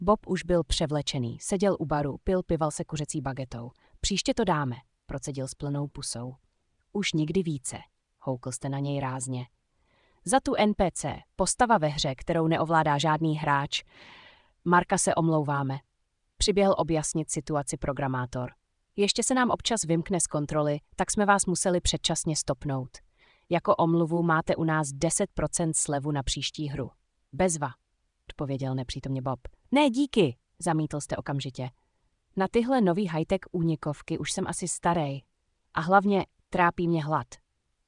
Bob už byl převlečený, seděl u baru, pival se kuřecí bagetou. Příště to dáme, procedil s plnou pusou. Už nikdy více, houkl jste na něj rázně. Za tu NPC, postava ve hře, kterou neovládá žádný hráč, Marka se omlouváme. Přiběhl objasnit situaci programátor. Ještě se nám občas vymkne z kontroly, tak jsme vás museli předčasně stopnout. Jako omluvu máte u nás 10% slevu na příští hru. Bezva, odpověděl nepřítomně Bob. Ne, díky, zamítl jste okamžitě. Na tyhle nový high-tech únikovky už jsem asi starej. A hlavně trápí mě hlad.